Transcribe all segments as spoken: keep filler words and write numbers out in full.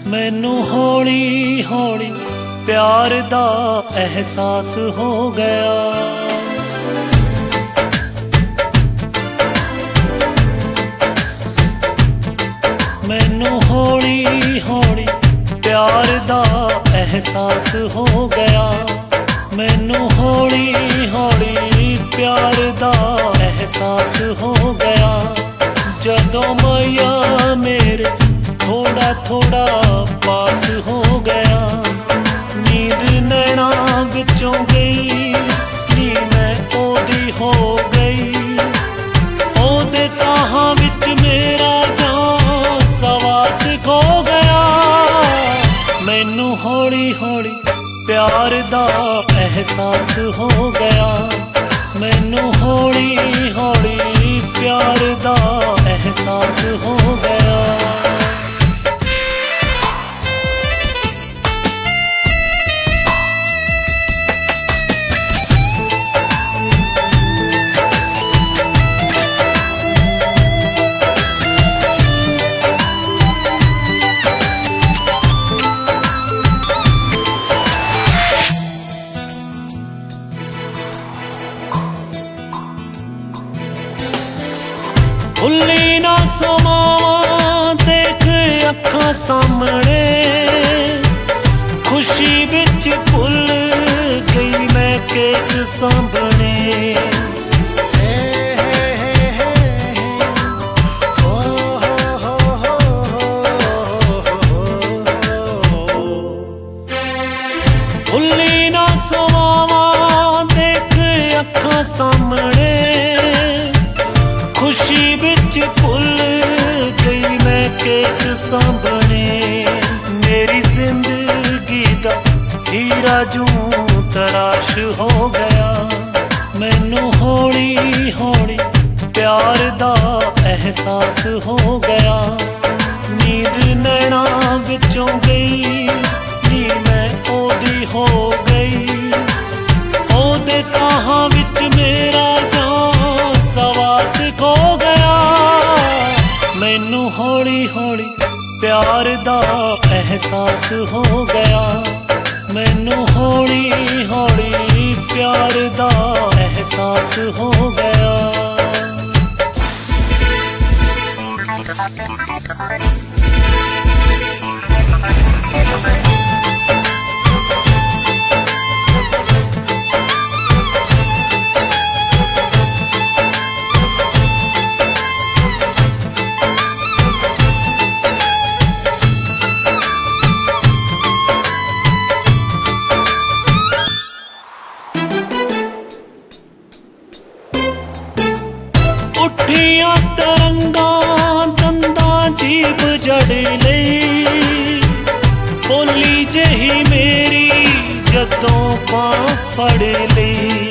मैनू हौली हौली प्यार दा एहसास हो गया। मैनू हौली हौली प्यार दा एहसास हो गया। मैनू हौली हौली प्यार दा एहसास हो गया। जदों मैया मेरे थोड़ा थोड़ा पास हो गया। नींद नैना विचों गई नी मैं ओदी हो गई। ओदे साहां विच मेरा जान सवास खो गया। मैनू हौली हौली प्यार दा एहसास हो गया। मैनू हौली हौली प्यार दा एहसास हो गया। भुल्ली ना समावां देख अखां सामने। खुशी विच भुल गई मैं केस सांभने। भुल्ली ना समावां देख अखां सामने। खुशी विच भुल गई मैं केस सांभने। मेरी जिंदगी दा हीरा जूं तराश हो गया। मैनू हौली हौली प्यार दा एहसास हो गया। नींद नैना विचों गई नी मैं ओदी हो गई। ओदे साहां विच मेरा जान सवास खो गया। मैनू हौली हौली प्यार दा एहसास हो गया। मैनू हौली हौली प्यार दा एहसास हो गया। उठियां तरंगां दंदां जीभ जड़ लई। बोली जही मेरी जदों बांह फड़ लई।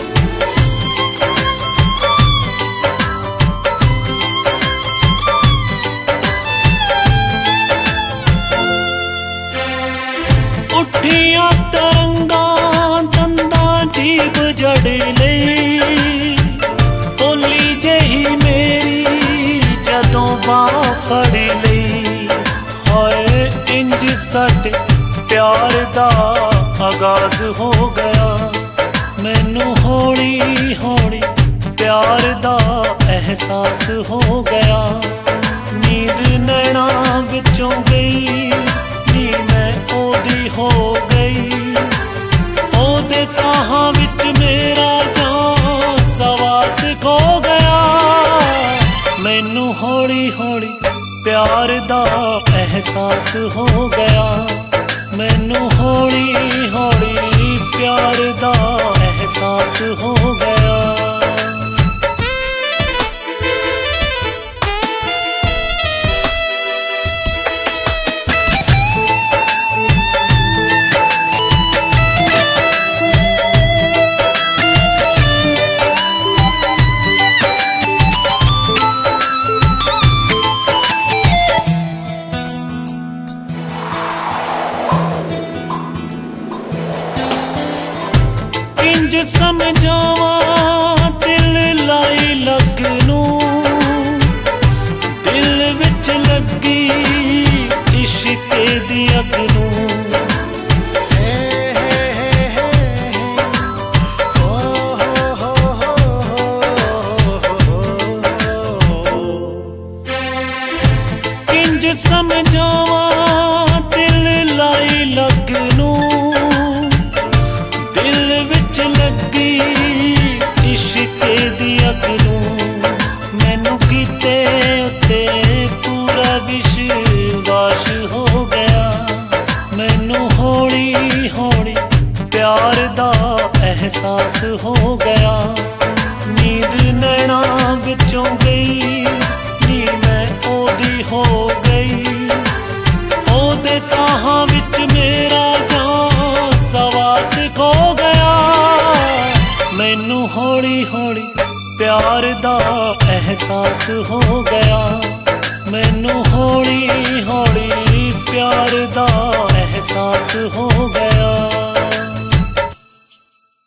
उठियां तरंगां दंदां जीभ जड़ लई। बोली जही मेरी जदों बांह फड़ लई। हाय इंज साडे प्यार दा आगाज हो गया। मैनू हौली हौली प्यार दा एहसास हो गया। नींद नैना विचों गई नी मैं ओदी हो गई। ओदे साहां विच मेरा जान सवास खो गया। मैनू हौली हौली प्यार दा एहसास हो गया। मैनू हौली हौली प्यार दा एहसास हो गया। कीते उत्ते पूरा विश्वास हो गया। मैनू हौली हौली प्यार दा एहसास हो गया। नींद नैना विचों गई नी मैं ओदी हो गई। ओदे साहां विच मेरा जान सवास खो गया। मैनू हौली हौली प्यार दा एहसास हो गया। मैनू हौली हौली प्यार दा एहसास हो गया।